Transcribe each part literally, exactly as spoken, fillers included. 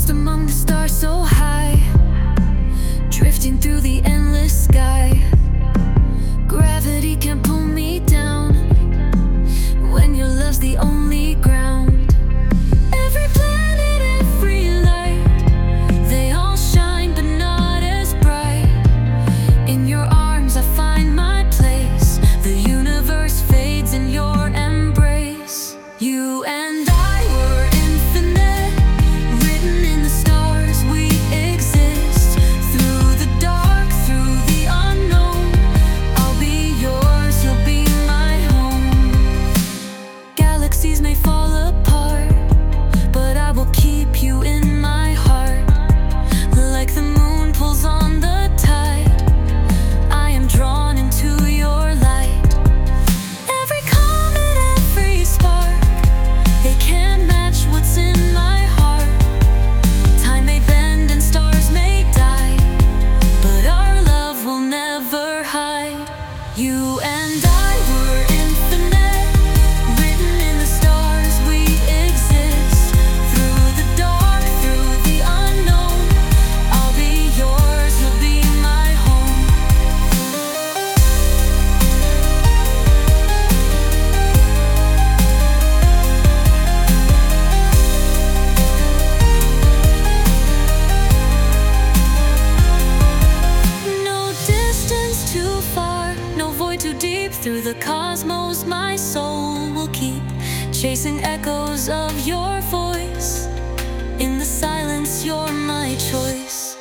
Lost among the stars so high, drifting through the endless sky. Gravity can't pull me down when your love's the only ground. Every planet, every light, they all shine but not as bright. In your arms I find my place. The universe fades in your embrace. You and I were infinite, written in the stars we exist. Through the dark, through the unknown, I'll be yours, you'll be my home. Galaxies may fall apart, but I will keep you in my heart. Like the moon pulls on the tide, I am drawn into your light. Every comet, every spark, they can't match what's in my heart. Time may bend and stars may die, but our love will never hide. You and I were infinite, written in the stars we exist. Through the dark, through the unknown, I'll be yours, you'll be my home. No distance too far, no void too deep. Through the cosmos my soul will keep chasing echoes of your voice. In the silence you're my choice.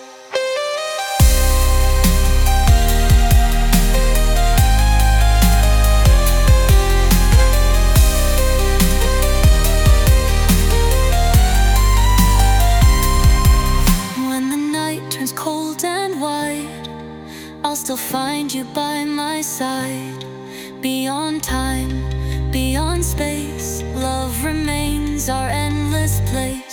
When the night turns cold and wide, I'll still find you by my side. Beyond time, beyond space, love remains our endless place.